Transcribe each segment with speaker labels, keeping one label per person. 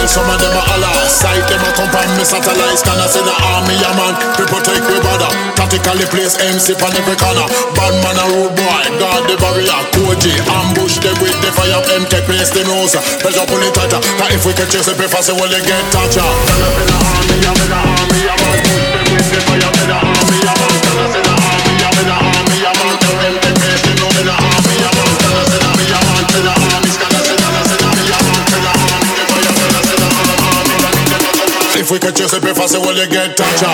Speaker 1: some of them a holla. Sight them a come from me satellites. Can I say the army a man? We protect we brother. Tactically place MC on every corner. Bad man a rude boy, guard the barrier. Koji, ambush them with the fire. MK place the nose. Pressure pull it tighter. Cause if we can chase the preface, say well they get toucher. Can I say the army a man? Push them with the fire. The army a man. Can I say the army a man? MK place the nose. The army a man. Can I say the army a man? The army. Can I say the army a man? The army. Can I say the army. If we can chase the preface, say well they get toucher.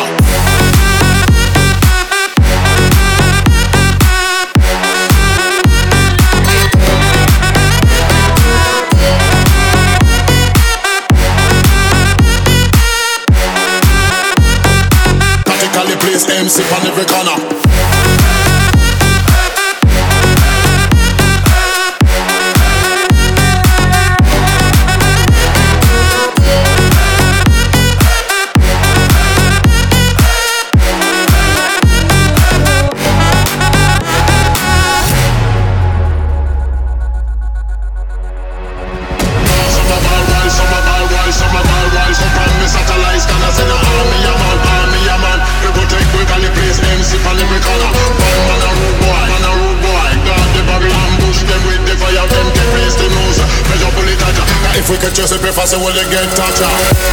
Speaker 1: MC on every corner. If we can chase the preface, say well they get toucher.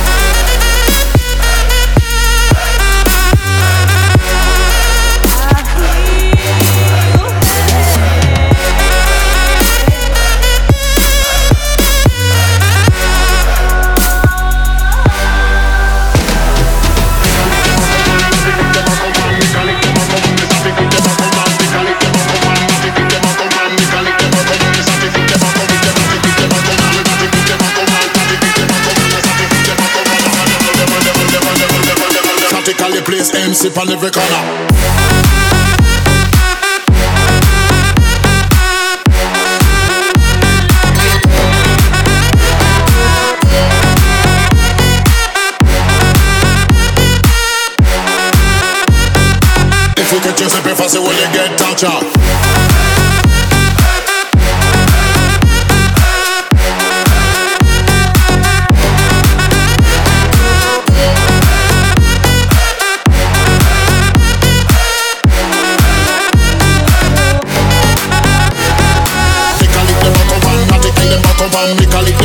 Speaker 1: Place MC on every corner. If we can chase the preface, well they get toucher. Me call it